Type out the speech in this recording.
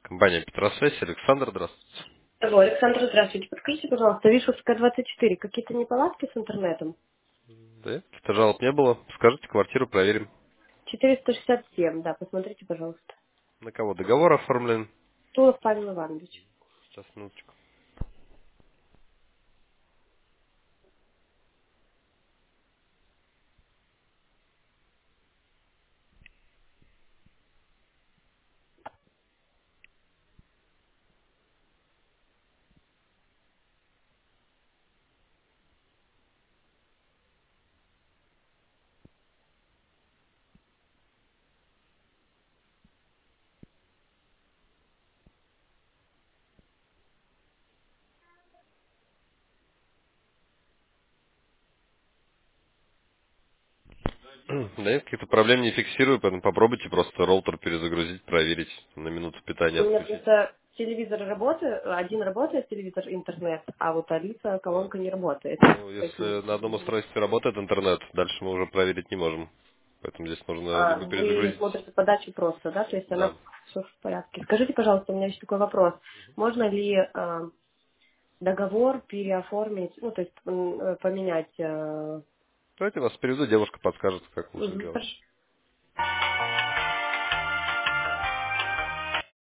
Компания Петросвязь, Александр, здравствуйте. Алло, Александр, здравствуйте. Подскажите, пожалуйста, Вишевская, 24. Какие-то неполадки с интернетом? Да, каких-то жалоб не было. Скажите, квартиру проверим. 467, да, посмотрите, пожалуйста. На кого договор оформлен? Тулов Павел Иванович. Сейчас, минуточку. Да нет, каких-то проблем не фиксирую, поэтому попробуйте просто роутер перезагрузить, проверить, на минуту питание У меня отключить. просто телевизор работает, один работает телевизор, интернет, а вот Алиса А, колонка не работает. Ну, Поэтому... если на одном устройстве работает интернет, дальше мы уже проверить не можем. Поэтому здесь нужно А, либо вы перезагрузить. смотрите подачу просто, да? То есть она Да. все в порядке. Скажите, пожалуйста, у меня еще такой вопрос. Можно ли договор переоформить, ну, то есть поменять... Давайте вас переведу, девушка подскажет, как лучше Мгм, сделать. хорошо.